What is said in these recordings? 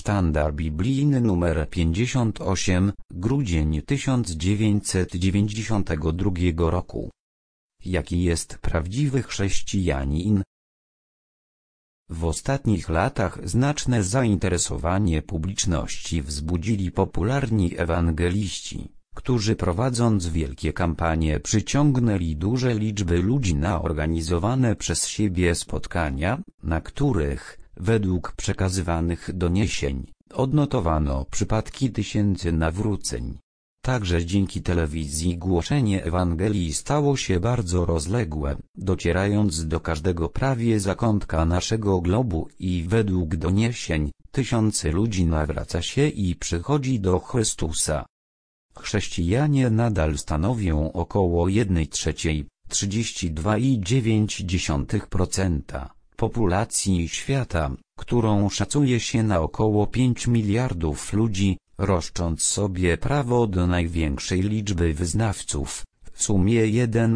Sztandar biblijny nr 58, grudzień 1992 roku. Jaki jest prawdziwy chrześcijanin? W ostatnich latach znaczne zainteresowanie publiczności wzbudzili popularni ewangeliści, którzy prowadząc wielkie kampanie przyciągnęli duże liczby ludzi na organizowane przez siebie spotkania, na których, według przekazywanych doniesień, odnotowano przypadki tysięcy nawróceń. Także dzięki telewizji głoszenie Ewangelii stało się bardzo rozległe, docierając do każdego prawie zakątka naszego globu i według doniesień, tysiące ludzi nawraca się i przychodzi do Chrystusa. Chrześcijanie nadal stanowią około 1/3, 32,9% populacji świata, którą szacuje się na około 5 miliardów ludzi, roszcząc sobie prawo do największej liczby wyznawców, w sumie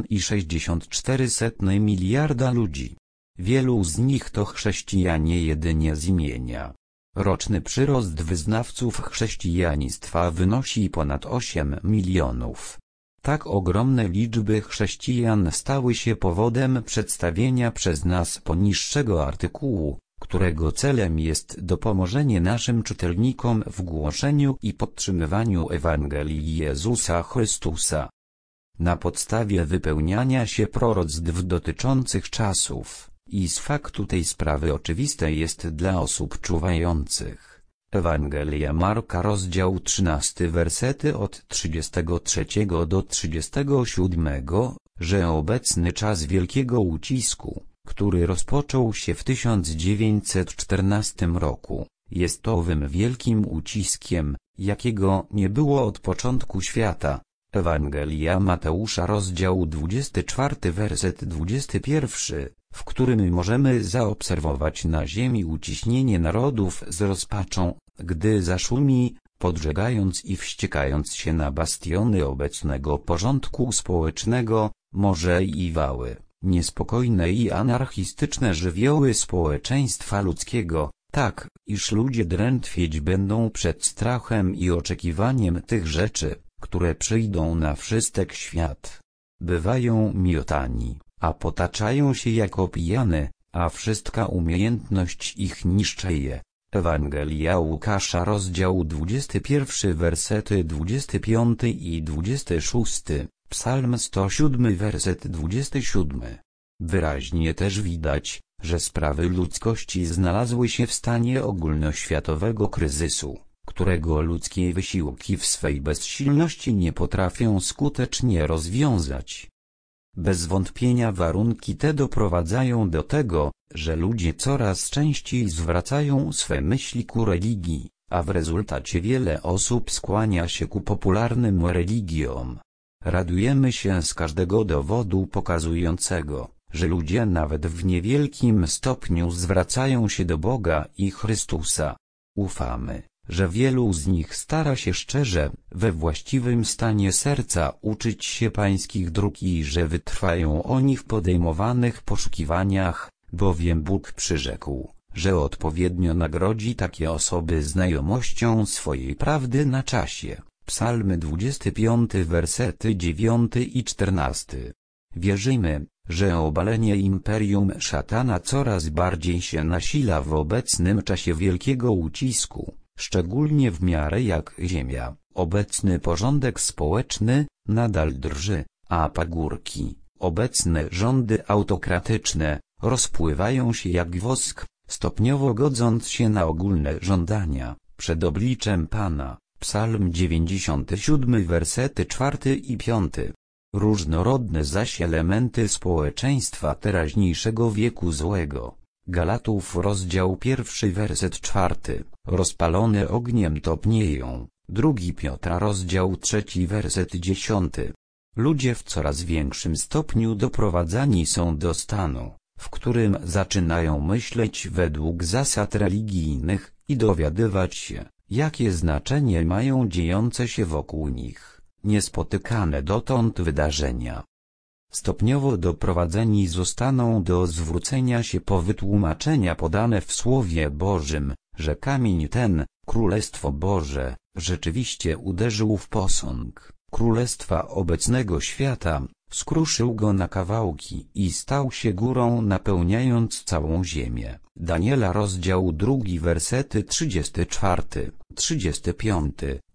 1,64 miliarda ludzi. Wielu z nich to chrześcijanie jedynie z imienia. Roczny przyrost wyznawców chrześcijaństwa wynosi ponad 8 milionów. Tak ogromne liczby chrześcijan stały się powodem przedstawienia przez nas poniższego artykułu, którego celem jest dopomożenie naszym czytelnikom w głoszeniu i podtrzymywaniu Ewangelii Jezusa Chrystusa. Na podstawie wypełniania się proroctw dotyczących czasów, i z faktu tej sprawy oczywiste jest dla osób czuwających. Ewangelia Marka rozdział 13 wersety od 33 do 37, że obecny czas wielkiego ucisku, który rozpoczął się w 1914 roku, jest owym wielkim uciskiem, jakiego nie było od początku świata. Ewangelia Mateusza rozdział 24 werset 21, w którym możemy zaobserwować na ziemi uciśnienie narodów z rozpaczą, gdy zaszumi, podżegając i wściekając się na bastiony obecnego porządku społecznego, morze i wały, niespokojne i anarchistyczne żywioły społeczeństwa ludzkiego, tak, iż ludzie drętwieć będą przed strachem i oczekiwaniem tych rzeczy, które przyjdą na wszystek świat. Bywają miotani, a potaczają się jako pijane, a wszystka umiejętność ich niszczeje. Ewangelia Łukasza rozdział 21 wersety 25 i 26, Psalm 107 werset 27. Wyraźnie też widać, że sprawy ludzkości znalazły się w stanie ogólnoświatowego kryzysu, którego ludzkie wysiłki w swej bezsilności nie potrafią skutecznie rozwiązać. Bez wątpienia warunki te doprowadzają do tego, że ludzie coraz częściej zwracają swe myśli ku religii, a w rezultacie wiele osób skłania się ku popularnym religiom. Radujemy się z każdego dowodu pokazującego, że ludzie nawet w niewielkim stopniu zwracają się do Boga i Chrystusa. Ufamy, że wielu z nich stara się szczerze, we właściwym stanie serca uczyć się pańskich dróg i że wytrwają oni w podejmowanych poszukiwaniach, bowiem Bóg przyrzekł, że odpowiednio nagrodzi takie osoby znajomością swojej prawdy na czasie. Psalm 25 wersety 9 i 14. Wierzymy, że obalenie imperium szatana coraz bardziej się nasila w obecnym czasie wielkiego ucisku, szczególnie w miarę jak Ziemia, obecny porządek społeczny, nadal drży, a pagórki, obecne rządy autokratyczne, rozpływają się jak wosk, stopniowo godząc się na ogólne żądania, przed obliczem Pana. Psalm 97 wersety 4 i 5. Różnorodne zaś elementy społeczeństwa teraźniejszego wieku złego. Galatów rozdział 1 werset 4. Rozpalone ogniem topnieją. 2 Piotra rozdział 3 werset 10. Ludzie w coraz większym stopniu doprowadzani są do stanu, w którym zaczynają myśleć według zasad religijnych i dowiadywać się, jakie znaczenie mają dziejące się wokół nich, niespotykane dotąd wydarzenia. Stopniowo doprowadzeni zostaną do zwrócenia się po wytłumaczenia podane w Słowie Bożym, że kamień ten, Królestwo Boże rzeczywiście uderzył w posąg Królestwa obecnego świata, skruszył go na kawałki i stał się górą, napełniając całą ziemię. Daniela rozdział 2 wersety 34, 35,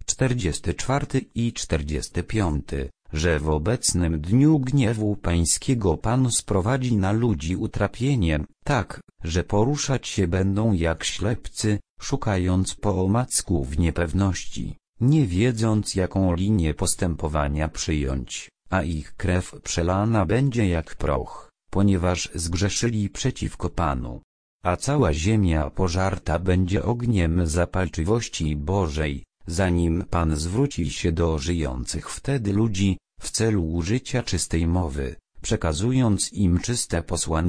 44 i 45, że w obecnym dniu gniewu pańskiego Pan sprowadzi na ludzi utrapienie, tak, że poruszać się będą jak ślepcy, szukając po omacku w niepewności, nie wiedząc jaką linię postępowania przyjąć, a ich krew przelana będzie jak proch, ponieważ zgrzeszyli przeciwko Panu. A cała ziemia pożarta będzie ogniem zapalczywości Bożej, zanim Pan zwróci się do żyjących wtedy ludzi, w celu użycia czystej mowy, przekazując im czyste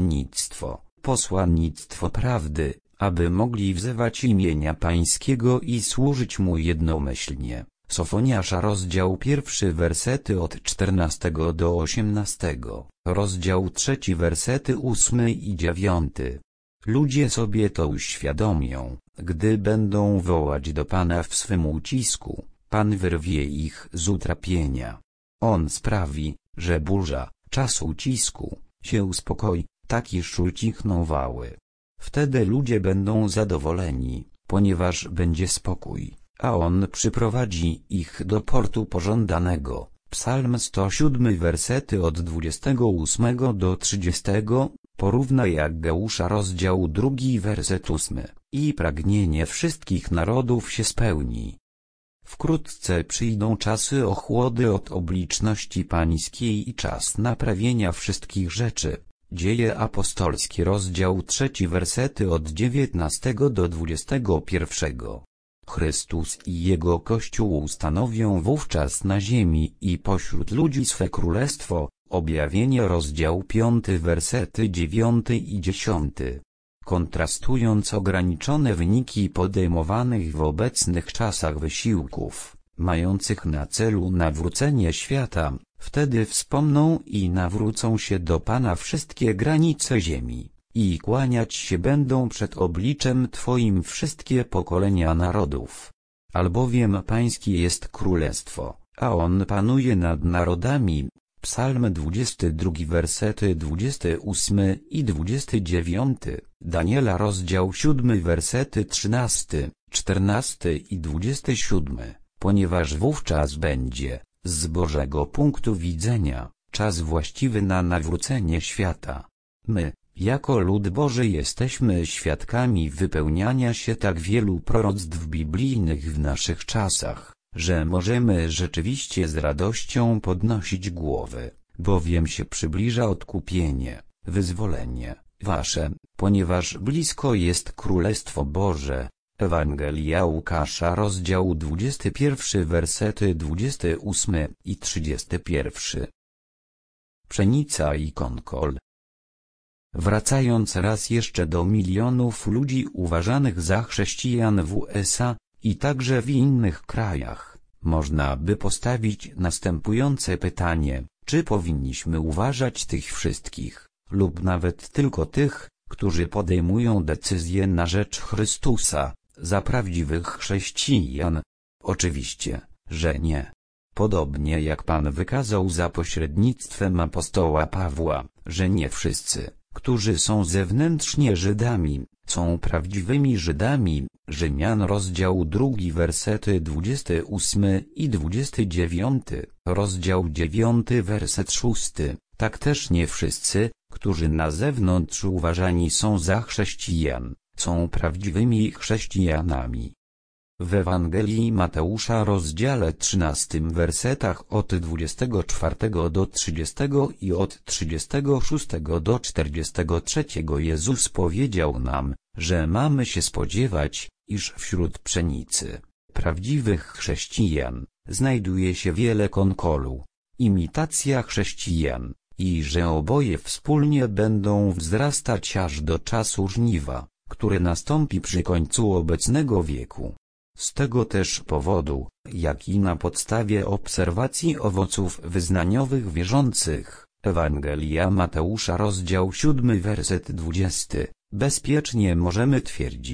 posłannictwo prawdy, aby mogli wzywać imienia Pańskiego i służyć Mu jednomyślnie. Sofoniasza rozdział 1 wersety od 14 do 18, rozdział 3 wersety 8 i 9. Ludzie sobie to uświadomią, gdy będą wołać do Pana w swym ucisku, Pan wyrwie ich z utrapienia. On sprawi, że burza, czas ucisku, się uspokoi, tak iż ucichną wały. Wtedy ludzie będą zadowoleni, ponieważ będzie spokój, a On przyprowadzi ich do portu pożądanego. Psalm 107 wersety od 28 do 30, porównaj Aggeusza rozdział 2 werset 8, i pragnienie wszystkich narodów się spełni. Wkrótce przyjdą czasy ochłody od obliczności Pańskiej i czas naprawienia wszystkich rzeczy. Dzieje apostolskie rozdział 3 wersety od 19 do 21. Chrystus i Jego Kościół ustanowią wówczas na ziemi i pośród ludzi swe królestwo. Objawienie rozdział 5 wersety 9 i 10. Kontrastując ograniczone wyniki podejmowanych w obecnych czasach wysiłków, mających na celu nawrócenie świata, wtedy wspomną i nawrócą się do Pana wszystkie granice ziemi, i kłaniać się będą przed obliczem Twoim wszystkie pokolenia narodów. Albowiem Pańskie jest królestwo, a On panuje nad narodami. Psalm 22 wersety 28 i 29, Daniela rozdział 7 wersety 13, 14 i 27, ponieważ wówczas będzie, z Bożego punktu widzenia, czas właściwy na nawrócenie świata. My, jako lud Boży jesteśmy świadkami wypełniania się tak wielu proroctw biblijnych w naszych czasach, że możemy rzeczywiście z radością podnosić głowy, bowiem się przybliża odkupienie, wyzwolenie wasze, ponieważ blisko jest Królestwo Boże. Ewangelia Łukasza rozdział 21 wersety 28 i 31. Pszenica i konkol. Wracając raz jeszcze do milionów ludzi uważanych za chrześcijan w USA, i także w innych krajach, można by postawić następujące pytanie, czy powinniśmy uważać tych wszystkich, lub nawet tylko tych, którzy podejmują decyzje na rzecz Chrystusa, za prawdziwych chrześcijan? Oczywiście, że nie. Podobnie jak Pan wykazał za pośrednictwem apostoła Pawła, że nie wszyscy, którzy są zewnętrznie Żydami, są prawdziwymi Żydami. Rzymian rozdział 2 wersety 28 i 29, rozdział 9 werset 6, tak też nie wszyscy, którzy na zewnątrz uważani są za chrześcijan, są prawdziwymi chrześcijanami. W Ewangelii Mateusza rozdziale 13 wersetach od 24 do 30 i od 36 do 43 Jezus powiedział nam, że mamy się spodziewać, iż wśród pszenicy, prawdziwych chrześcijan, znajduje się wiele konkolu, imitacja chrześcijan, i że oboje wspólnie będą wzrastać aż do czasu żniwa, które nastąpi przy końcu obecnego wieku. Z tego też powodu, jak i na podstawie obserwacji owoców wyznaniowych wierzących, Ewangelia Mateusza rozdział 7 werset 20, bezpiecznie możemy twierdzić,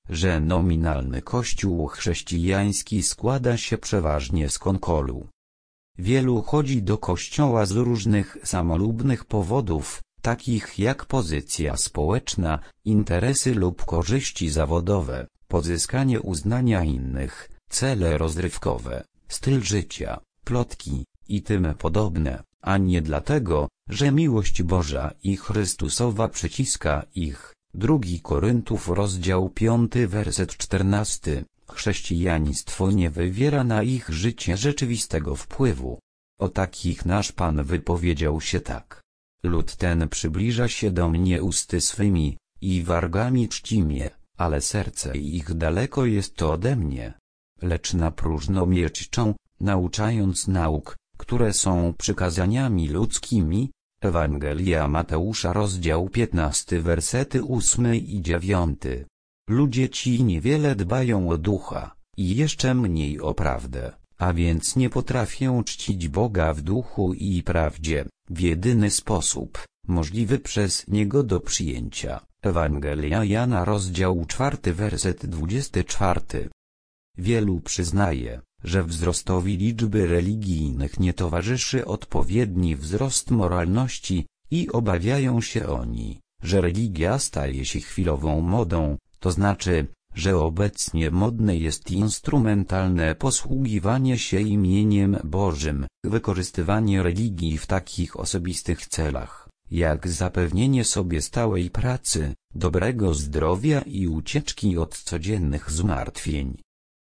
że nominalny Kościół chrześcijański składa się przeważnie z konkolu. Wielu chodzi do kościoła z różnych samolubnych powodów, takich jak pozycja społeczna, interesy lub korzyści zawodowe, pozyskanie uznania innych, cele rozrywkowe, styl życia, plotki i tym podobne, a nie dlatego, że miłość Boża i Chrystusowa przyciska ich. 2 Koryntów rozdział 5 werset 14. Chrześcijaństwo nie wywiera na ich życie rzeczywistego wpływu. O takich nasz Pan wypowiedział się tak. Lud ten przybliża się do mnie usty swymi, i wargami czci mnie, ale serce ich daleko jest to ode mnie. Lecz na próżno mnie czczą, nauczając nauk, które są przykazaniami ludzkimi. Ewangelia Mateusza rozdział 15 wersety 8 i 9. Ludzie ci niewiele dbają o ducha, i jeszcze mniej o prawdę, a więc nie potrafią czcić Boga w duchu i prawdzie, w jedyny sposób, możliwy przez Niego do przyjęcia. Ewangelia Jana rozdział 4 werset 24. Wielu przyznaje, że wzrostowi liczby religijnych nie towarzyszy odpowiedni wzrost moralności, i obawiają się oni, że religia staje się chwilową modą, to znaczy, że obecnie modne jest instrumentalne posługiwanie się imieniem Bożym, wykorzystywanie religii w takich osobistych celach, jak zapewnienie sobie stałej pracy, dobrego zdrowia i ucieczki od codziennych zmartwień.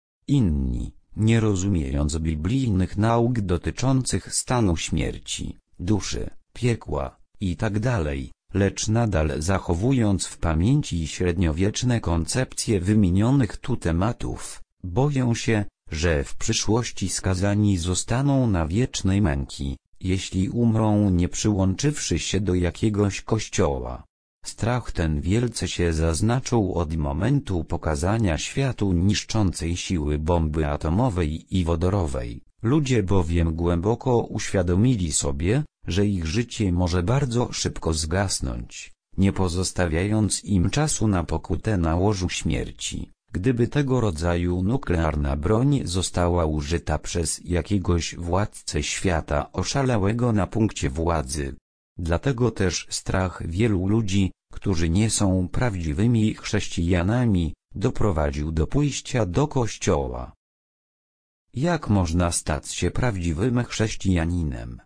Inni, nie rozumiejąc biblijnych nauk dotyczących stanu śmierci, duszy, piekła itd., lecz nadal zachowując w pamięci średniowieczne koncepcje wymienionych tu tematów, boją się, że w przyszłości skazani zostaną na wiecznej męki, jeśli umrą nie przyłączywszy się do jakiegoś kościoła. Strach ten wielce się zaznaczył od momentu pokazania światu niszczącej siły bomby atomowej i wodorowej. Ludzie bowiem głęboko uświadomili sobie, że ich życie może bardzo szybko zgasnąć, nie pozostawiając im czasu na pokutę na łożu śmierci, gdyby tego rodzaju nuklearna broń została użyta przez jakiegoś władcę świata oszalałego na punkcie władzy. Dlatego też strach wielu ludzi, którzy nie są prawdziwymi chrześcijanami, doprowadził do pójścia do kościoła. Jak można stać się prawdziwym chrześcijaninem?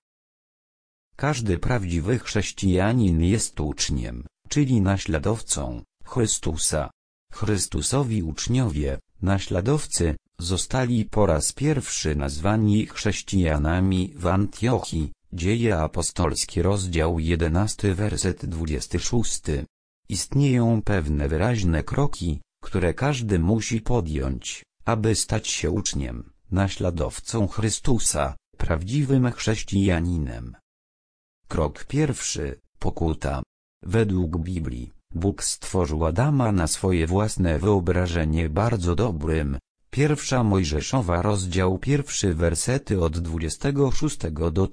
Każdy prawdziwy chrześcijanin jest uczniem, czyli naśladowcą Chrystusa. Chrystusowi uczniowie, naśladowcy, zostali po raz pierwszy nazwani chrześcijanami w Antiochii. Dzieje apostolskie rozdział 11 werset 26. Istnieją pewne wyraźne kroki, które każdy musi podjąć, aby stać się uczniem, naśladowcą Chrystusa, prawdziwym chrześcijaninem. Krok pierwszy, pokuta. Według Biblii, Bóg stworzył Adama na swoje własne wyobrażenie bardzo dobrym. 1 Mojżeszowa rozdział 1 wersety od 26 do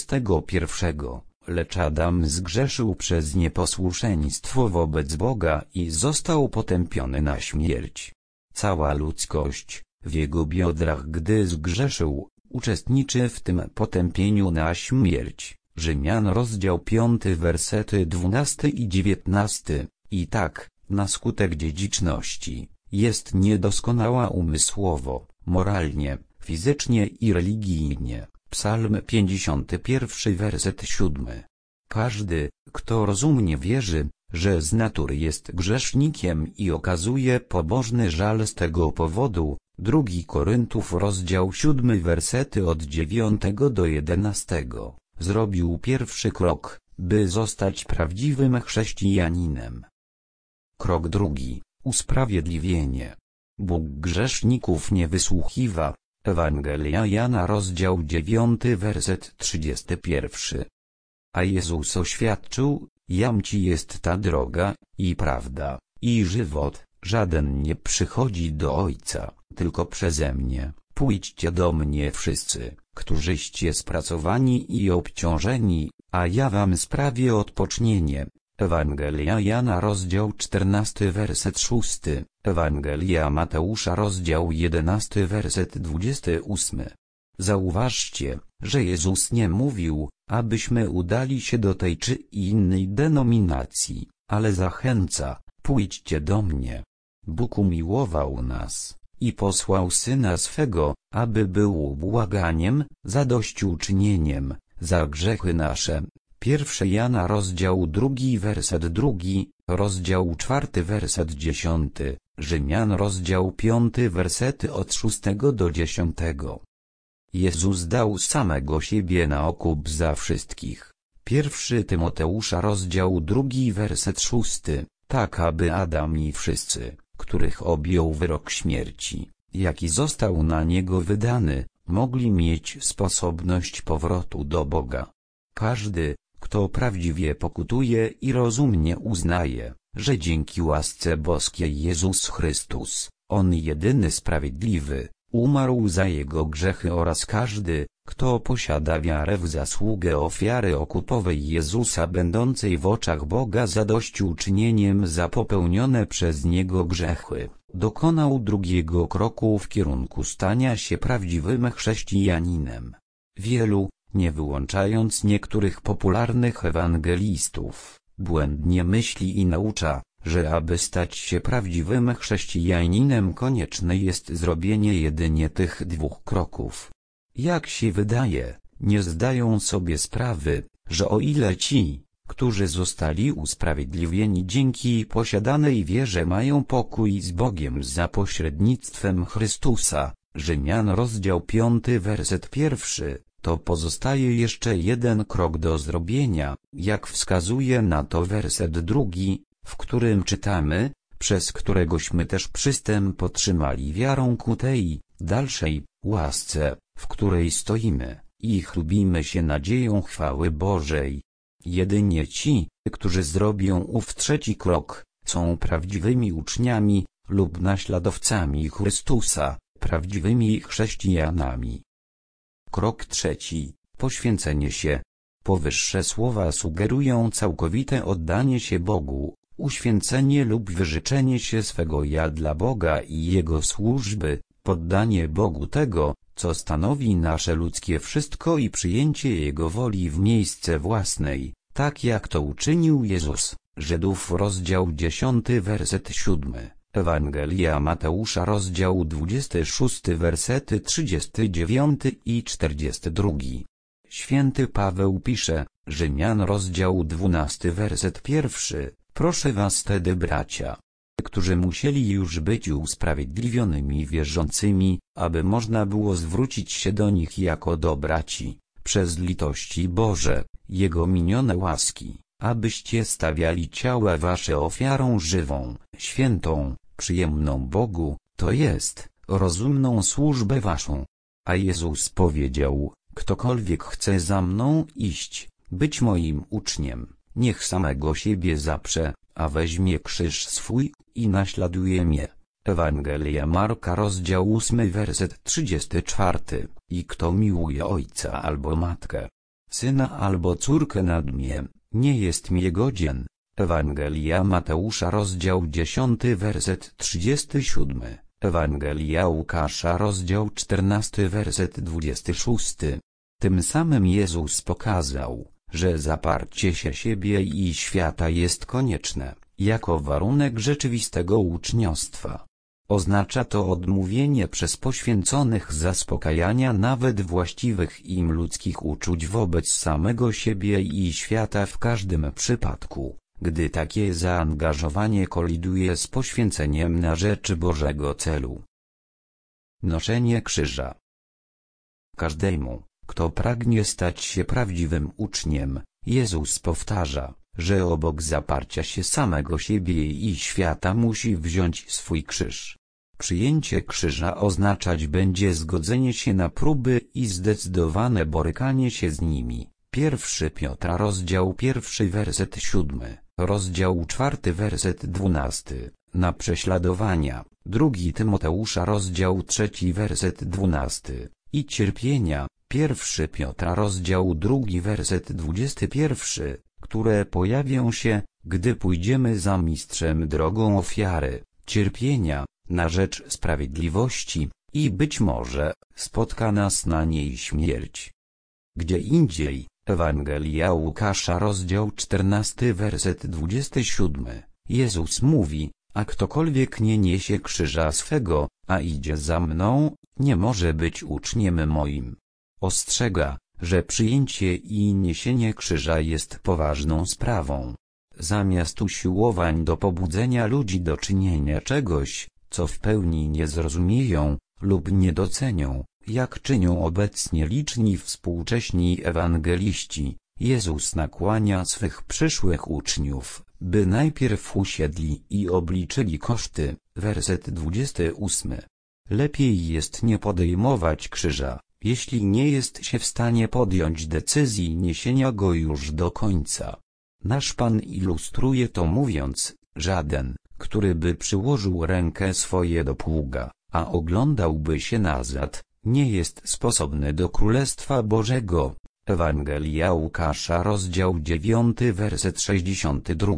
31. Lecz Adam zgrzeszył przez nieposłuszeństwo wobec Boga i został potępiony na śmierć. Cała ludzkość, w jego biodrach gdy zgrzeszył, uczestniczy w tym potępieniu na śmierć. Rzymian rozdział 5 wersety 12 i 19. I tak, na skutek dziedziczności, jest niedoskonała umysłowo, moralnie, fizycznie i religijnie. Psalm 51 werset 7. Każdy, kto rozumnie wierzy, że z natury jest grzesznikiem i okazuje pobożny żal z tego powodu, 2 Koryntów rozdział 7 wersety od 9 do 11, zrobił pierwszy krok, by zostać prawdziwym chrześcijaninem. Krok drugi. Usprawiedliwienie. Bóg grzeszników nie wysłuchiwa. Ewangelia Jana rozdział 9 werset 31. A Jezus oświadczył, jam ci jest ta droga, i prawda, i żywot, żaden nie przychodzi do Ojca, tylko przeze mnie. Pójdźcie do mnie wszyscy, którzyście spracowani i obciążeni, a ja wam sprawię odpocznienie. Ewangelia Jana rozdział 14 werset 6. Ewangelia Mateusza rozdział 11 werset 28. Zauważcie, że Jezus nie mówił, abyśmy udali się do tej czy innej denominacji, ale zachęca: pójdźcie do mnie. Bóg umiłował nas i posłał Syna swego, aby był błaganiem, zadośćuczynieniem za grzechy nasze. 1 Jana rozdział 2 werset 2, rozdział 4 werset 10, Rzymian rozdział 5 wersety od 6 do 10. Jezus dał samego siebie na okup za wszystkich. 1 Tymoteusza rozdział 2 werset 6, tak aby Adam i wszyscy, których objął wyrok śmierci, jaki został na niego wydany, mogli mieć sposobność powrotu do Boga. Każdy, kto prawdziwie pokutuje i rozumnie uznaje, że dzięki łasce boskiej Jezus Chrystus, On jedyny sprawiedliwy, umarł za jego grzechy, oraz każdy, kto posiada wiarę w zasługę ofiary okupowej Jezusa, będącej w oczach Boga zadośćuczynieniem za popełnione przez Niego grzechy, dokonał drugiego kroku w kierunku stania się prawdziwym chrześcijaninem. Wielu, nie wyłączając niektórych popularnych ewangelistów, błędnie myśli i naucza, że aby stać się prawdziwym chrześcijaninem konieczne jest zrobienie jedynie tych dwóch kroków. Jak się wydaje, nie zdają sobie sprawy, że o ile ci, którzy zostali usprawiedliwieni dzięki posiadanej wierze, mają pokój z Bogiem za pośrednictwem Chrystusa, Rzymian rozdział 5 werset 1, to pozostaje jeszcze jeden krok do zrobienia, jak wskazuje na to werset 2, w którym czytamy, przez któregośmy też przystęp otrzymali wiarą ku tej dalszej łasce, w której stoimy i chlubimy się nadzieją chwały Bożej. Jedynie ci, którzy zrobią ów trzeci krok, są prawdziwymi uczniami lub naśladowcami Chrystusa, prawdziwymi chrześcijanami. Krok trzeci: poświęcenie się. Powyższe słowa sugerują całkowite oddanie się Bogu, uświęcenie lub wyrzeczenie się swego ja dla Boga i Jego służby, poddanie Bogu tego, co stanowi nasze ludzkie wszystko, i przyjęcie Jego woli w miejsce własnej, tak jak to uczynił Jezus. Żydów rozdział 10 werset 7, Ewangelia Mateusza rozdział 26 wersety 39 i 42. Święty Paweł pisze, Rzymian rozdział 12 werset 1, proszę was tedy, bracia, którzy musieli już być usprawiedliwionymi wierzącymi, aby można było zwrócić się do nich jako do braci, przez litości Boże, Jego minione łaski, abyście stawiali ciała wasze ofiarą żywą, świętą, przyjemną Bogu, to jest, rozumną służbę waszą. A Jezus powiedział, ktokolwiek chce za mną iść, być moim uczniem, niech samego siebie zaprze, a weźmie krzyż swój i naśladuje mnie. Ewangelia Marka rozdział 8 werset 34. I kto miłuje ojca albo matkę, syna albo córkę nad mnie, nie jest mnie godzien. Ewangelia Mateusza rozdział 10 werset 37. Ewangelia Łukasza rozdział 14 werset 26. Tym samym Jezus pokazał, że zaparcie się siebie i świata jest konieczne, jako warunek rzeczywistego uczniostwa. Oznacza to odmówienie przez poświęconych zaspokajania nawet właściwych im ludzkich uczuć wobec samego siebie i świata w każdym przypadku, gdy takie zaangażowanie koliduje z poświęceniem na rzecz Bożego celu. Noszenie krzyża. Każdemu, kto pragnie stać się prawdziwym uczniem, Jezus powtarza, że obok zaparcia się samego siebie i świata musi wziąć swój krzyż. Przyjęcie krzyża oznaczać będzie zgodzenie się na próby i zdecydowane borykanie się z nimi. 1 Piotra rozdział 1 werset 7, rozdział 4 werset 12, na prześladowania, 2 Tymoteusza rozdział 3 werset 12, i cierpienia, 1 Piotra rozdział 2 werset 21, które pojawią się, gdy pójdziemy za mistrzem drogą ofiary, cierpienia, na rzecz sprawiedliwości, i być może spotka nas na niej śmierć. Gdzie indziej, Ewangelia Łukasza rozdział 14 werset 27, Jezus mówi: a ktokolwiek nie niesie krzyża swego, a idzie za mną, nie może być uczniem moim. Ostrzega, że przyjęcie i niesienie krzyża jest poważną sprawą. Zamiast usiłowań do pobudzenia ludzi do czynienia czegoś, co w pełni nie zrozumieją lub nie docenią, jak czynią obecnie liczni współcześni ewangeliści, Jezus nakłania swych przyszłych uczniów, by najpierw usiedli i obliczyli koszty. Werset 28. Lepiej jest nie podejmować krzyża, jeśli nie jest się w stanie podjąć decyzji niesienia go już do końca. Nasz Pan ilustruje to mówiąc: żaden, który by przyłożył rękę swoje do pługa, a oglądałby się nazad, nie jest sposobny do Królestwa Bożego. Ewangelia Łukasza rozdział 9 werset 62.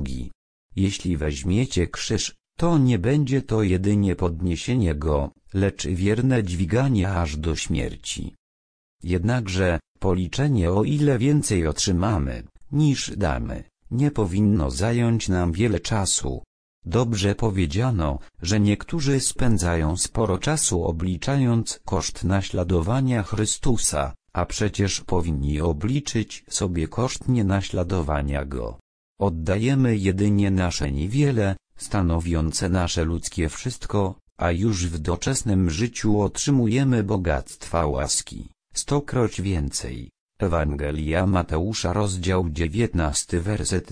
Jeśli weźmiecie krzyż, to nie będzie to jedynie podniesienie go, lecz wierne dźwiganie aż do śmierci. Jednakże, policzenie, o ile więcej otrzymamy, niż damy, nie powinno zająć nam wiele czasu. Dobrze powiedziano, że niektórzy spędzają sporo czasu obliczając koszt naśladowania Chrystusa, a przecież powinni obliczyć sobie koszt nienaśladowania Go. Oddajemy jedynie nasze niewiele, stanowiące nasze ludzkie wszystko, a już w doczesnym życiu otrzymujemy bogactwa łaski, 100-kroć więcej. Ewangelia Mateusza rozdział 19 werset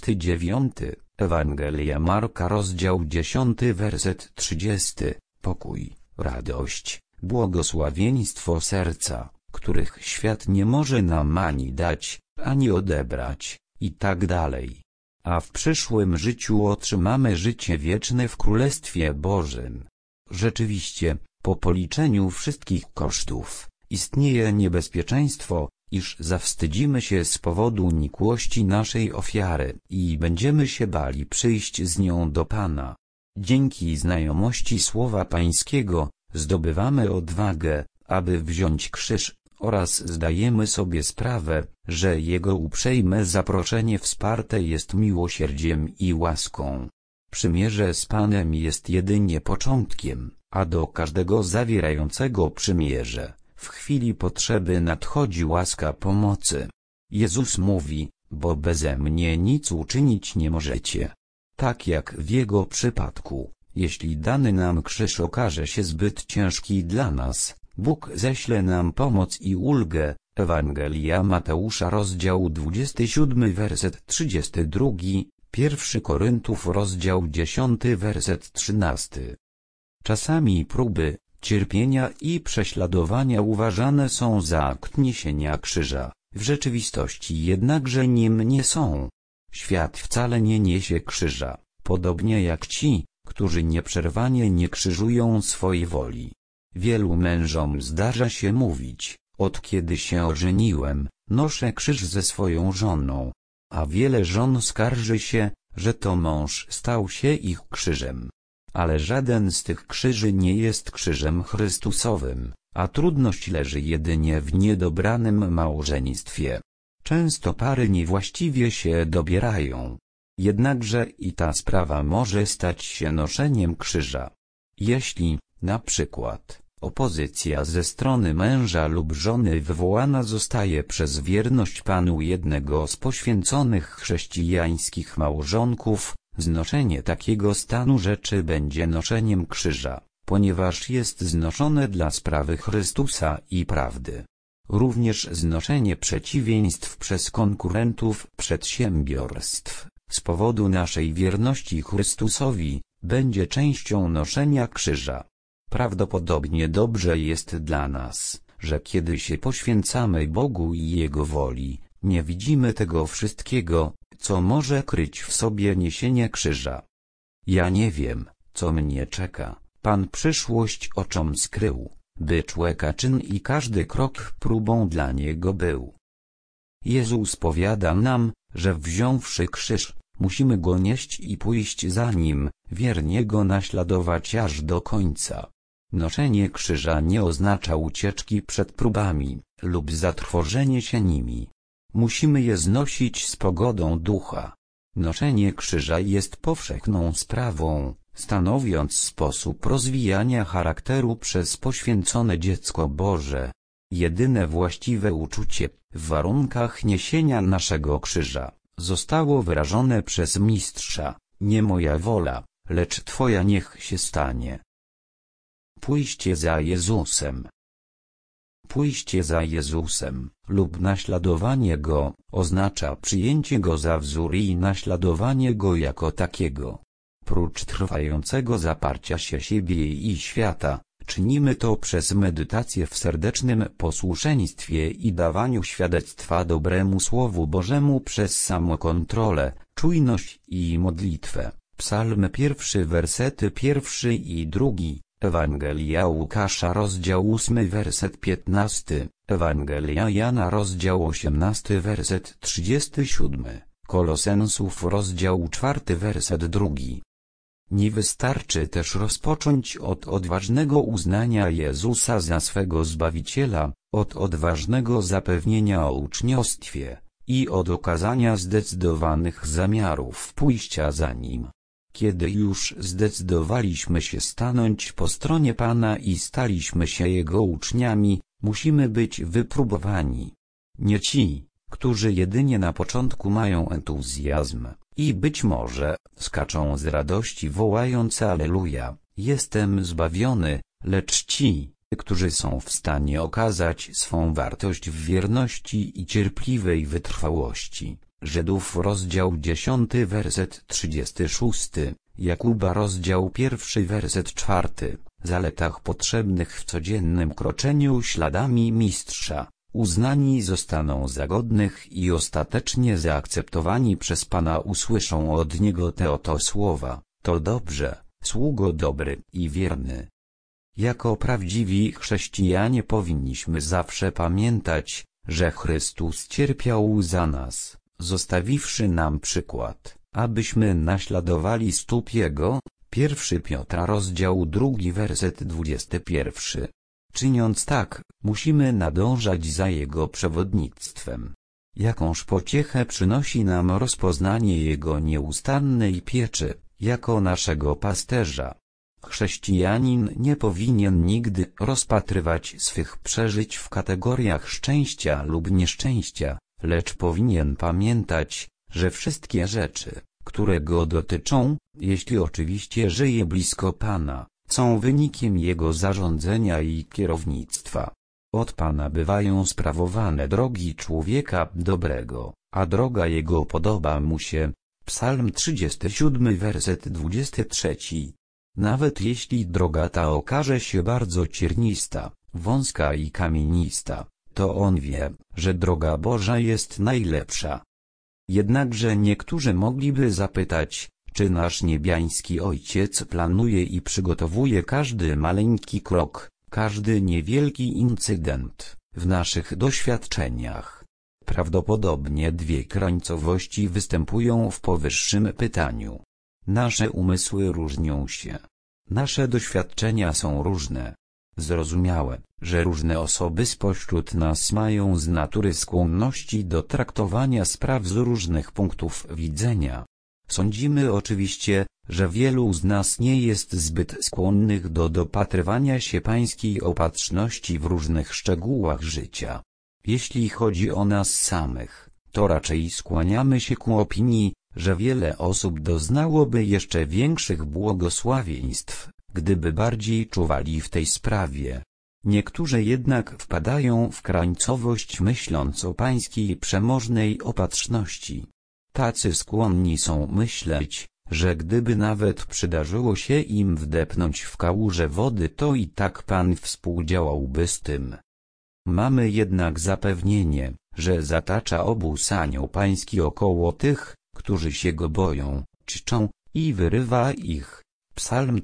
29, Ewangelia Marka rozdział 10 werset 30, pokój, radość, błogosławieństwo serca, których świat nie może nam ani dać, ani odebrać, i tak dalej. A w przyszłym życiu otrzymamy życie wieczne w Królestwie Bożym. Rzeczywiście, po policzeniu wszystkich kosztów, istnieje niebezpieczeństwo, iż zawstydzimy się z powodu nikłości naszej ofiary i będziemy się bali przyjść z nią do Pana. Dzięki znajomości Słowa Pańskiego, zdobywamy odwagę, aby wziąć krzyż, oraz zdajemy sobie sprawę, że Jego uprzejme zaproszenie wsparte jest miłosierdziem i łaską. Przymierze z Panem jest jedynie początkiem, a do każdego zawierającego przymierze w chwili potrzeby nadchodzi łaska pomocy. Jezus mówi: bo beze mnie nic uczynić nie możecie. Tak jak w Jego przypadku, jeśli dany nam krzyż okaże się zbyt ciężki dla nas, Bóg ześle nam pomoc i ulgę. Ewangelia Mateusza rozdział 27 werset 32, 1 Koryntów rozdział 10 werset 13. Czasami próby, cierpienia i prześladowania uważane są za akt niesienia krzyża, w rzeczywistości jednakże nim nie są. Świat wcale nie niesie krzyża, podobnie jak ci, którzy nieprzerwanie nie krzyżują swojej woli. Wielu mężom zdarza się mówić: od kiedy się ożeniłem, noszę krzyż ze swoją żoną. A wiele żon skarży się, że to mąż stał się ich krzyżem. Ale żaden z tych krzyży nie jest krzyżem Chrystusowym, a trudność leży jedynie w niedobranym małżeństwie. Często pary niewłaściwie się dobierają. Jednakże i ta sprawa może stać się noszeniem krzyża. Jeśli, na przykład, opozycja ze strony męża lub żony wywołana zostaje przez wierność Panu jednego z poświęconych chrześcijańskich małżonków, znoszenie takiego stanu rzeczy będzie noszeniem krzyża, ponieważ jest znoszone dla sprawy Chrystusa i prawdy. Również znoszenie przeciwieństw przez konkurentów przedsiębiorstw, z powodu naszej wierności Chrystusowi, będzie częścią noszenia krzyża. Prawdopodobnie dobrze jest dla nas, że kiedy się poświęcamy Bogu i Jego woli, nie widzimy tego wszystkiego, co może kryć w sobie niesienie krzyża. Ja nie wiem, co mnie czeka. Pan przyszłość oczom skrył, by człeka czyn i każdy krok próbą dla niego był. Jezus powiada nam, że wziąwszy krzyż, musimy go nieść i pójść za nim, wiernie go naśladować aż do końca. Noszenie krzyża nie oznacza ucieczki przed próbami, lub zatrwożenie się nimi. Musimy je znosić z pogodą ducha. Noszenie krzyża jest powszechną sprawą, stanowiąc sposób rozwijania charakteru przez poświęcone dziecko Boże. Jedyne właściwe uczucie, w warunkach niesienia naszego krzyża, zostało wyrażone przez Mistrza: nie moja wola, lecz Twoja niech się stanie. Pójście za Jezusem. Pójście za Jezusem, lub naśladowanie Go, oznacza przyjęcie Go za wzór i naśladowanie Go jako takiego. Prócz trwającego zaparcia się siebie i świata, czynimy to przez medytację w serdecznym posłuszeństwie i dawaniu świadectwa dobremu Słowu Bożemu przez samokontrolę, czujność i modlitwę. Psalm 1, wersety 1 i 2, Ewangelia Łukasza rozdział 8 werset 15, Ewangelia Jana rozdział 18 werset 37, Kolosensów rozdział 4 werset 2. Nie wystarczy też rozpocząć od odważnego uznania Jezusa za swego Zbawiciela, od odważnego zapewnienia o uczniostwie i od okazania zdecydowanych zamiarów pójścia za Nim. Kiedy już zdecydowaliśmy się stanąć po stronie Pana i staliśmy się Jego uczniami, musimy być wypróbowani. Nie ci, którzy jedynie na początku mają entuzjazm i być może skaczą z radości wołając Alleluja, jestem zbawiony, lecz ci, którzy są w stanie okazać swą wartość w wierności i cierpliwej wytrwałości. Żydów rozdział 10 werset 36, Jakuba rozdział 1 werset 4, zaletach potrzebnych w codziennym kroczeniu śladami Mistrza, uznani zostaną za godnych i ostatecznie zaakceptowani przez Pana usłyszą od Niego te oto słowa: to dobrze, sługo dobry i wierny. Jako prawdziwi chrześcijanie powinniśmy zawsze pamiętać, że Chrystus cierpiał za nas, zostawiwszy nam przykład, abyśmy naśladowali stóp Jego. 1 Piotra rozdział 2 werset 21. Czyniąc tak, musimy nadążać za Jego przewodnictwem. Jakąż pociechę przynosi nam rozpoznanie Jego nieustannej pieczy, jako naszego pasterza. Chrześcijanin nie powinien nigdy rozpatrywać swych przeżyć w kategoriach szczęścia lub nieszczęścia, lecz powinien pamiętać, że wszystkie rzeczy, które go dotyczą, jeśli oczywiście żyje blisko Pana, są wynikiem Jego zarządzenia i kierownictwa. Od Pana bywają sprawowane drogi człowieka dobrego, a droga Jego podoba mu się. Psalm 37 werset 23. Nawet jeśli droga ta okaże się bardzo ciernista, wąska i kamienista, to on wie, że droga Boża jest najlepsza. Jednakże niektórzy mogliby zapytać, czy nasz niebiański Ojciec planuje i przygotowuje każdy maleńki krok, każdy niewielki incydent w naszych doświadczeniach. Prawdopodobnie dwie krańcowości występują w powyższym pytaniu. Nasze umysły różnią się. Nasze doświadczenia są różne. Zrozumiałe, że różne osoby spośród nas mają z natury skłonności do traktowania spraw z różnych punktów widzenia. Sądzimy oczywiście, że wielu z nas nie jest zbyt skłonnych do dopatrywania się Pańskiej opatrzności w różnych szczegółach życia. Jeśli chodzi o nas samych, to raczej skłaniamy się ku opinii, że wiele osób doznałoby jeszcze większych błogosławieństw, gdyby bardziej czuwali w tej sprawie. Niektórzy jednak wpadają w krańcowość myśląc o Pańskiej przemożnej opatrzności. Tacy skłonni są myśleć, że gdyby nawet przydarzyło się im wdepnąć w kałużę wody, to i tak Pan współdziałałby z tym. Mamy jednak zapewnienie, że zatacza obóz anioł pański około tych, którzy się Go boją, czczą i wyrywa ich. Psalm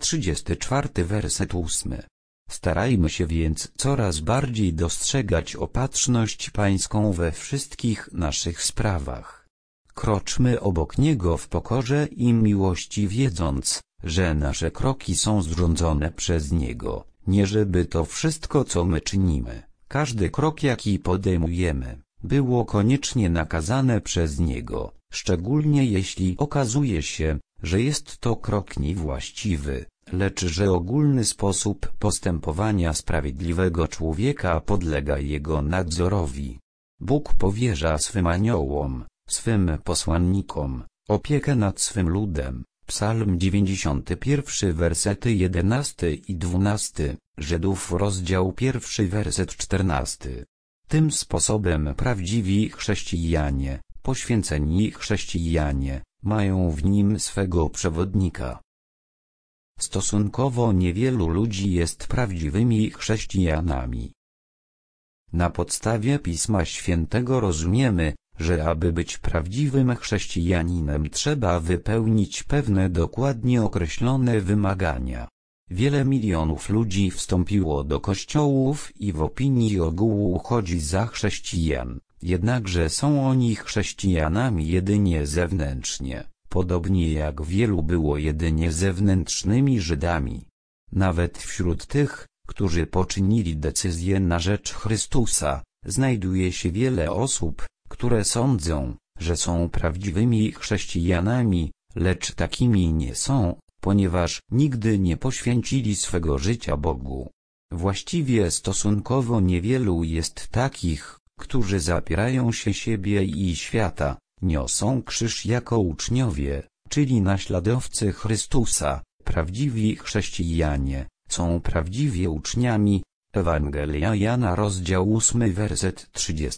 34 werset 8. Starajmy się więc coraz bardziej dostrzegać opatrzność Pańską we wszystkich naszych sprawach. Kroczmy obok Niego w pokorze i miłości, wiedząc, że nasze kroki są zrządzone przez Niego, nie żeby to wszystko, co my czynimy, każdy krok, jaki podejmujemy, było koniecznie nakazane przez Niego, szczególnie jeśli okazuje się, że jest to krok niewłaściwy, lecz że ogólny sposób postępowania sprawiedliwego człowieka podlega Jego nadzorowi. Bóg powierza swym aniołom, swym posłannikom, opiekę nad swym ludem. Psalm 91, wersety 11 i 12, Żydów rozdział 1, werset 14. Tym sposobem prawdziwi chrześcijanie, poświęceni chrześcijanie, mają w nim swego przewodnika. Stosunkowo niewielu ludzi jest prawdziwymi chrześcijanami. Na podstawie Pisma Świętego rozumiemy, że aby być prawdziwym chrześcijaninem trzeba wypełnić pewne dokładnie określone wymagania. Wiele milionów ludzi wstąpiło do kościołów i w opinii ogółu uchodzi za chrześcijan, jednakże są oni chrześcijanami jedynie zewnętrznie, podobnie jak wielu było jedynie zewnętrznymi Żydami. Nawet wśród tych, którzy poczynili decyzję na rzecz Chrystusa, znajduje się wiele osób, które sądzą, że są prawdziwymi chrześcijanami, lecz takimi nie są, ponieważ nigdy nie poświęcili swego życia Bogu. Właściwie stosunkowo niewielu jest takich, którzy zapierają się siebie i świata, niosą krzyż jako uczniowie, czyli naśladowcy Chrystusa. Prawdziwi chrześcijanie są prawdziwie uczniami. Ewangelia Jana rozdział 8, werset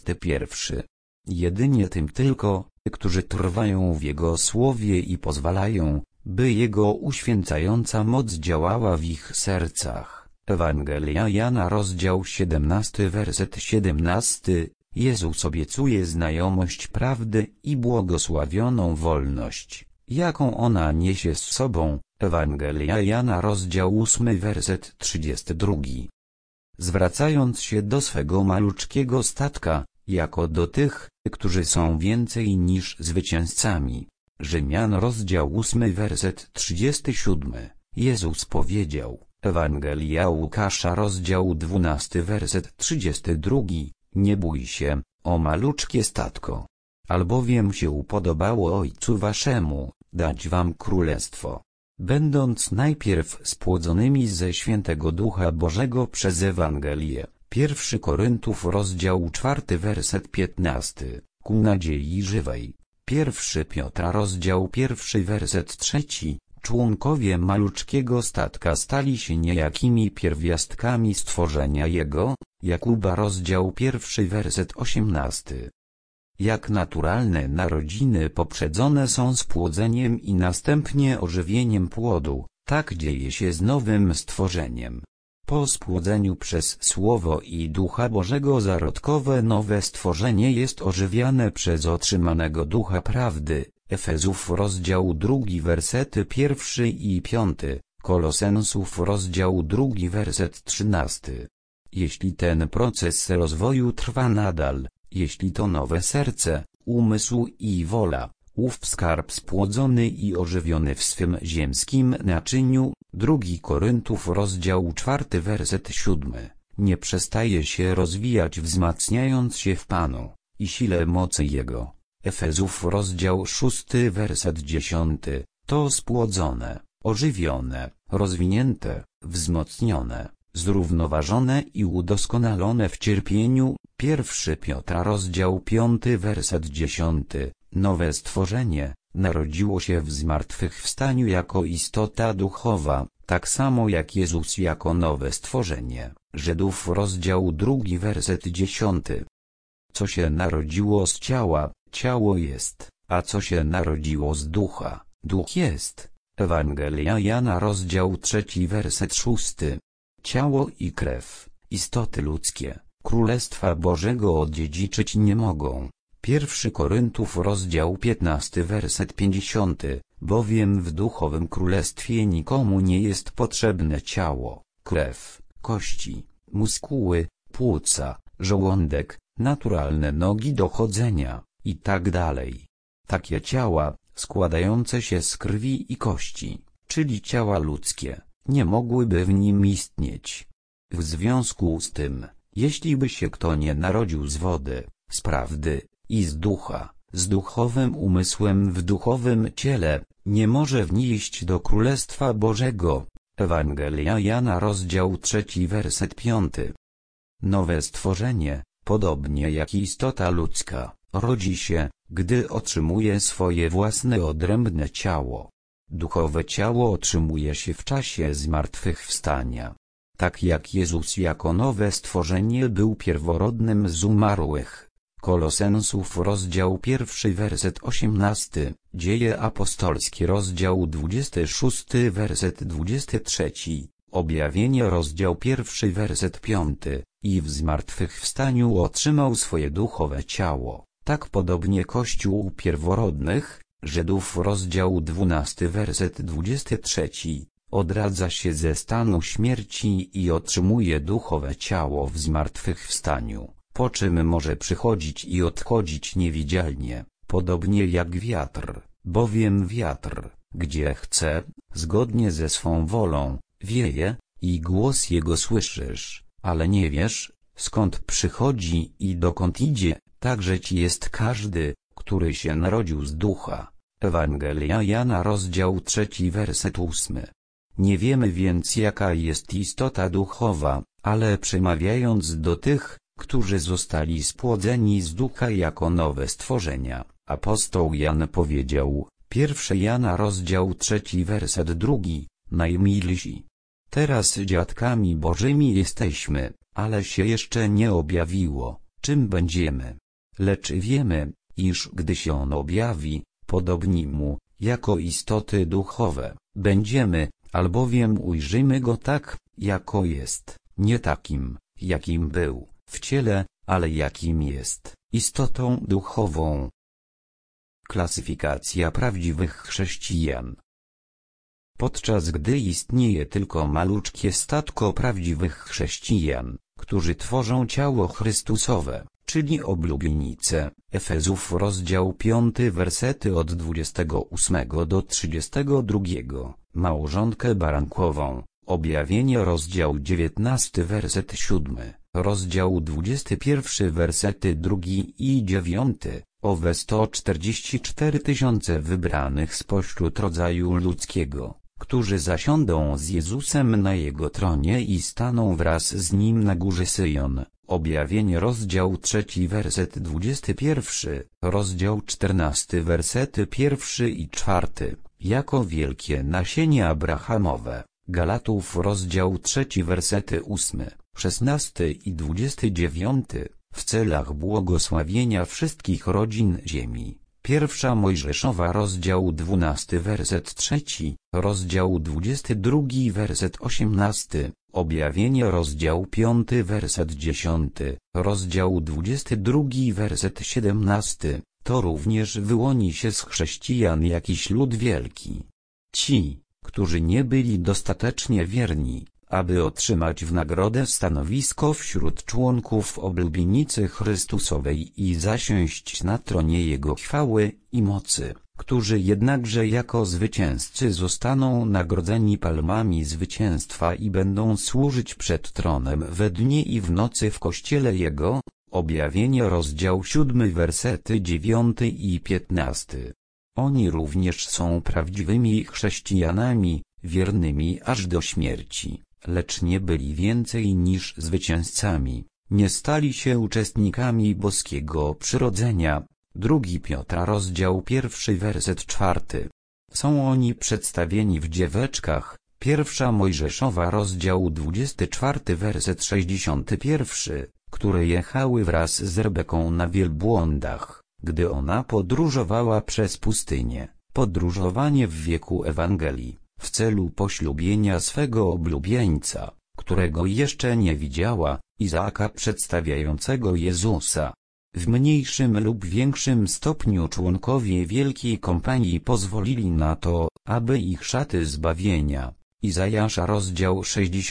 31. Jedynie tym tylko, którzy trwają w Jego słowie i pozwalają, by Jego uświęcająca moc działała w ich sercach. Ewangelia Jana rozdział 17, werset 17. Jezus obiecuje znajomość prawdy i błogosławioną wolność, jaką ona niesie z sobą. Ewangelia Jana rozdział 8, werset 32. Zwracając się do swego maluczkiego statka, jako do tych, którzy są więcej niż zwycięzcami. Rzymian rozdział 8, werset 37. Jezus powiedział, Ewangelia Łukasza rozdział 12, werset 32. Nie bój się, o maluczkie statko. Albowiem się upodobało Ojcu waszemu, dać wam królestwo. Będąc najpierw spłodzonymi ze Świętego Ducha Bożego przez Ewangelię. 1 Koryntów rozdział 4, werset 15, ku nadziei żywej. 1 Piotra rozdział 1, werset 3, członkowie maluczkiego statka stali się niejakimi pierwiastkami stworzenia Jego. Jakuba rozdział 1, werset 18. Jak naturalne narodziny poprzedzone są spłodzeniem i następnie ożywieniem płodu, tak dzieje się z nowym stworzeniem. Po spłodzeniu przez Słowo i Ducha Bożego zarodkowe nowe stworzenie jest ożywiane przez otrzymanego Ducha Prawdy. Efezów rozdział 2, wersety 1 i 5, Kolosensów rozdział 2, werset 13. Jeśli ten proces rozwoju trwa nadal, jeśli to nowe serce, umysł i wola, ów skarb spłodzony i ożywiony w swym ziemskim naczyniu, 2 Koryntów rozdział 4, werset 7, nie przestaje się rozwijać, wzmacniając się w Panu i sile mocy Jego. Efezów rozdział 6, werset 10, to spłodzone, ożywione, rozwinięte, wzmocnione, zrównoważone i udoskonalone w cierpieniu. 1 Piotra rozdział 5, werset 10, nowe stworzenie, narodziło się w zmartwychwstaniu jako istota duchowa, tak samo jak Jezus jako nowe stworzenie. Żydów rozdział 2, werset 10. Co się narodziło z ciała, ciało jest, a co się narodziło z ducha, duch jest. Ewangelia Jana rozdział 3, werset 6. Ciało i krew, istoty ludzkie, Królestwa Bożego odziedziczyć nie mogą. 1 Koryntów rozdział 15, werset 50, bowiem w duchowym królestwie nikomu nie jest potrzebne ciało, krew, kości, muskuły, płuca, żołądek, naturalne nogi do chodzenia, i tak dalej. Takie ciała, składające się z krwi i kości, czyli ciała ludzkie, nie mogłyby w nim istnieć. W związku z tym, jeśli by się kto nie narodził z wody, z prawdy i z ducha, z duchowym umysłem w duchowym ciele, nie może wnieść do Królestwa Bożego. Ewangelia Jana rozdział 3 werset 5. Nowe stworzenie, podobnie jak istota ludzka, rodzi się, gdy otrzymuje swoje własne odrębne ciało. Duchowe ciało otrzymuje się w czasie zmartwychwstania. Tak jak Jezus jako nowe stworzenie był pierworodnym z umarłych. Kolosensów rozdział 1 werset 18, Dzieje apostolskie rozdział 26 werset 23, Objawienie rozdział 1 werset 5, i w zmartwychwstaniu otrzymał swoje duchowe ciało. Tak podobnie Kościół pierworodnych, Żydów rozdział 12 werset 23, odradza się ze stanu śmierci i otrzymuje duchowe ciało w zmartwychwstaniu, po czym może przychodzić i odchodzić niewidzialnie, podobnie jak wiatr, bowiem wiatr, gdzie chce, zgodnie ze swą wolą, wieje, i głos jego słyszysz, ale nie wiesz, skąd przychodzi i dokąd idzie. Także ci jest każdy, który się narodził z ducha. Ewangelia Jana rozdział 3 werset 8. Nie wiemy więc jaka jest istota duchowa, ale przemawiając do tych, którzy zostali spłodzeni z ducha jako nowe stworzenia, apostoł Jan powiedział, 1 Jana rozdział 3 werset 2, najmilsi. Teraz dziadkami Bożymi jesteśmy, ale się jeszcze nie objawiło, czym będziemy. Lecz wiemy, iż gdy się on objawi, podobni mu, jako istoty duchowe, będziemy, albowiem ujrzymy go tak, jako jest, nie takim, jakim był, w ciele, ale jakim jest, istotą duchową. Klasyfikacja prawdziwych chrześcijan. Podczas gdy istnieje tylko maluczkie statko prawdziwych chrześcijan, którzy tworzą ciało Chrystusowe, czyli oblubienice, Efezów rozdział 5 wersety od 28 do 32, małżonkę barankową, Objawienie rozdział 19 werset 7, rozdział 21 wersety 2 i 9, owe 144 000 wybranych spośród rodzaju ludzkiego, którzy zasiądą z Jezusem na Jego tronie i staną wraz z Nim na górze Syjon. Objawienie rozdział 3 werset 21, rozdział 14 wersety 1 i 4, jako wielkie nasienie Abrahamowe. Galatów rozdział 3 wersety 8, 16 i 29, w celach błogosławienia wszystkich rodzin ziemi. 1 Mojżeszowa rozdział 12 werset 3, rozdział 22 werset 18, Objawienie rozdział 5 werset 10, rozdział 22 werset 17, to również wyłoni się z chrześcijan jakiś lud wielki. Ci, którzy nie byli dostatecznie wierni, aby otrzymać w nagrodę stanowisko wśród członków oblubienicy Chrystusowej i zasiąść na tronie Jego chwały i mocy, którzy jednakże jako zwycięzcy zostaną nagrodzeni palmami zwycięstwa i będą służyć przed tronem we dnie i w nocy w kościele Jego. Objawienie rozdział 7 wersety 9 i 15. Oni również są prawdziwymi chrześcijanami, wiernymi aż do śmierci, lecz nie byli więcej niż zwycięzcami, nie stali się uczestnikami boskiego przyrodzenia. 2 Piotra rozdział 1 werset 4. Są oni przedstawieni w dzieweczkach. 1 Mojżeszowa rozdział 24 werset 61, które jechały wraz z Rebeką na wielbłądach, gdy ona podróżowała przez pustynię. Podróżowanie w wieku Ewangelii, w celu poślubienia swego oblubieńca, którego jeszcze nie widziała, Izaaka przedstawiającego Jezusa. W mniejszym lub większym stopniu członkowie Wielkiej Kompanii pozwolili na to, aby ich szaty zbawienia, Izajasza rozdział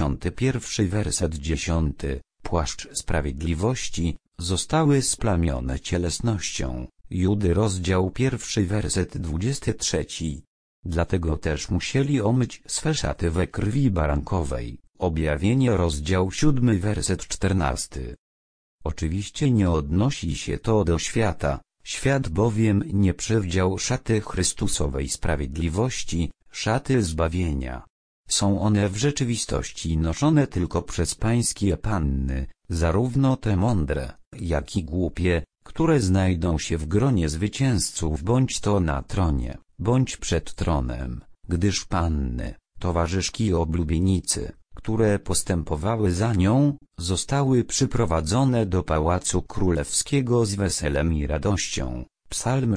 61 werset 10, płaszcz sprawiedliwości, zostały splamione cielesnością, Judy rozdział 1 werset 23. Dlatego też musieli omyć swe szaty we krwi barankowej. Objawienie rozdział 7 werset 14. Oczywiście nie odnosi się to do świata, świat bowiem nie przywdział szaty Chrystusowej sprawiedliwości, szaty zbawienia. Są one w rzeczywistości noszone tylko przez pańskie panny, zarówno te mądre, jak i głupie, które znajdą się w gronie zwycięzców bądź to na tronie, bądź przed tronem, gdyż panny, towarzyszki oblubienicy, które postępowały za nią, zostały przyprowadzone do Pałacu Królewskiego z weselem i radością. Psalm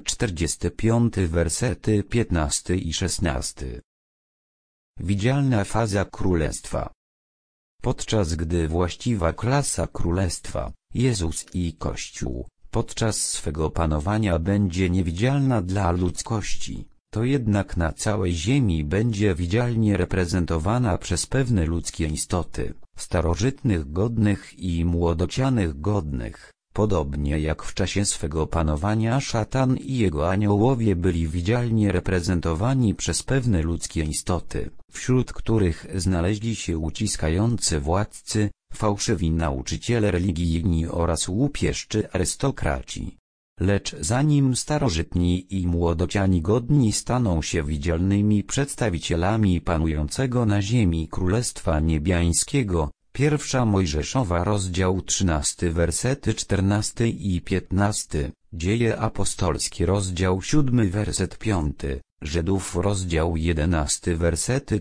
45 wersety 15 i 16. Widzialna faza królestwa. Podczas gdy właściwa klasa królestwa, Jezus i Kościół, podczas swego panowania będzie niewidzialna dla ludzkości, to jednak na całej ziemi będzie widzialnie reprezentowana przez pewne ludzkie istoty, starożytnych godnych i młodocianych godnych, podobnie jak w czasie swego panowania szatan i jego aniołowie byli widzialnie reprezentowani przez pewne ludzkie istoty, wśród których znaleźli się uciskający władcy, fałszywi nauczyciele religijni oraz łupieszczy arystokraci. Lecz zanim starożytni i młodociani godni staną się widzialnymi przedstawicielami panującego na ziemi Królestwa Niebiańskiego, 1 Mojżeszowa rozdział 13 wersety 14 i 15, Dzieje apostolskie rozdział 7 werset 5, Żydów rozdział 11 wersety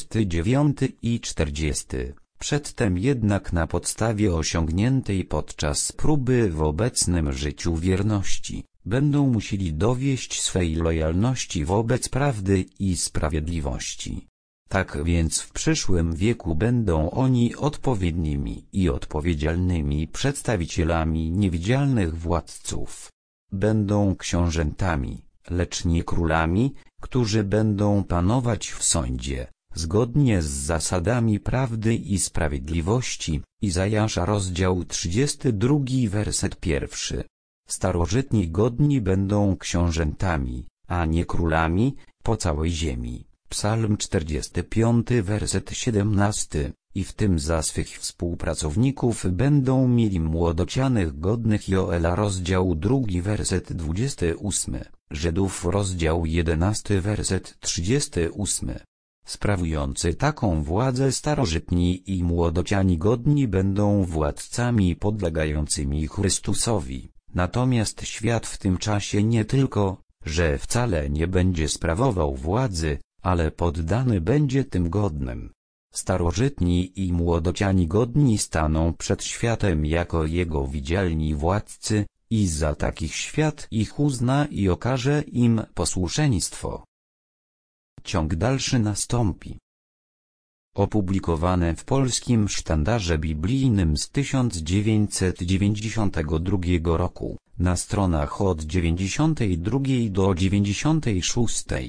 39 i 40. Przedtem jednak na podstawie osiągniętej podczas próby w obecnym życiu wierności, będą musieli dowieść swej lojalności wobec prawdy i sprawiedliwości. Tak więc w przyszłym wieku będą oni odpowiednimi i odpowiedzialnymi przedstawicielami niewidzialnych władców. Będą książętami, lecz nie królami, którzy będą panować w sądzie, zgodnie z zasadami prawdy i sprawiedliwości. Izajasza rozdział 32 werset 1. Starożytni godni będą książętami, a nie królami, po całej ziemi. Psalm 45 werset 17. I w tym za swych współpracowników będą mieli młodocianych godnych. Joela rozdział 2 werset 28. Żydów rozdział 11 werset 38. Sprawujący taką władzę starożytni i młodociani godni będą władcami podlegającymi Chrystusowi, natomiast świat w tym czasie nie tylko, że wcale nie będzie sprawował władzy, ale poddany będzie tym godnym. Starożytni i młodociani godni staną przed światem jako jego widzialni władcy, i za takich świat ich uzna i okaże im posłuszeństwo. Ciąg dalszy nastąpi. Opublikowane w Polskim Sztandarze Biblijnym z 1992 roku, na stronach od 92 do 96.